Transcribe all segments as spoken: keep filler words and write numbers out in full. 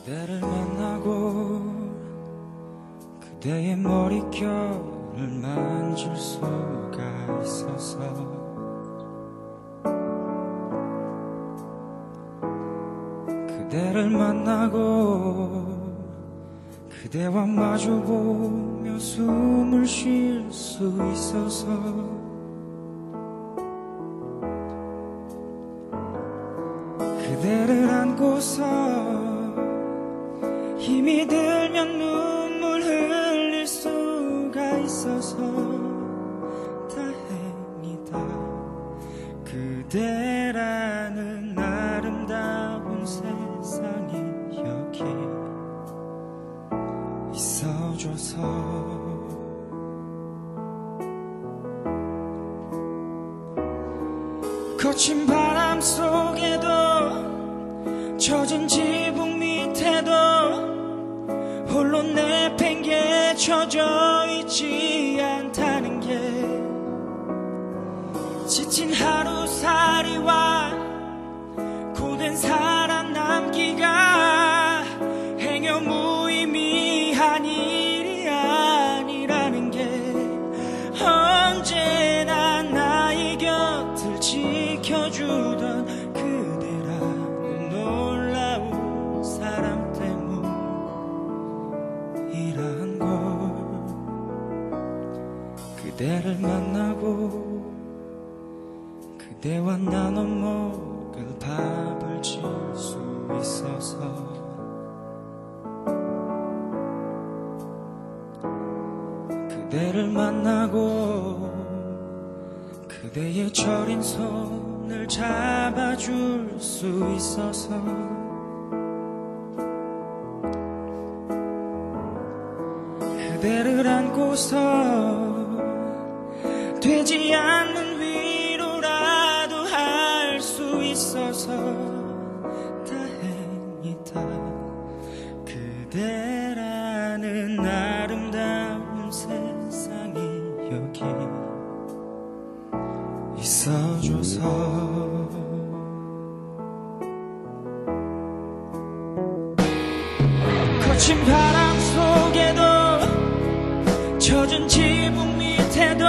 그대를 만나고 그대의 머릿결을 만질 수가 있어서 그대를 만나고 그대와 마주보며 숨을 쉴 수 있어서 그대를 안고서 힘이 들면 눈물 흘릴 수가 있어서 다행이다. 그대라는 아름다운 세상이 여기 있어줘서 거친 바람 속에도 젖은 지붕 밑에도 홀로 내팽개쳐져 있지 않다는 게 지친 하루살이와 고된 사랑 남기가 행여 무의미한 일이 아니라는 게 언제나 나의 곁을 지켜주던 그대라는 놀라운 사람 때문이란 걸 그대를 만나고 그대와 나눠 먹을 밥을 질 수 있어서 그대를 만나고 그대의 저린 손을 잡아줄 수 있어서 그대를 안고서 되지 않는 위로라도 할 수 있어서 다행이다. 그대라는 아름다운 세상이 여기 있어줘서 거친 바람 속에도 젖은 지붕 밑에도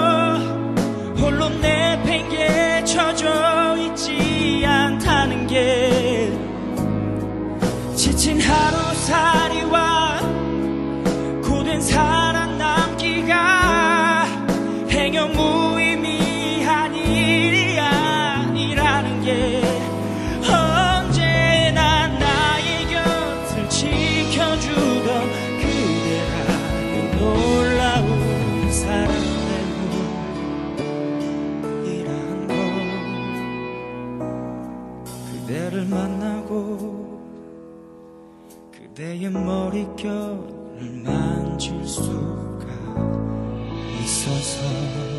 홀로 내팽개쳐져 있지 않다는 게 지친 하루살이와 고된 사랑 남기가 행여 무의미한 일이 아니라는 게 언제나 나의 곁을 지켜주던 그대라는 놀라운 사랑 때문이란 걸 그대를 만나고 그대의 머릿결을 만질 수가 있어서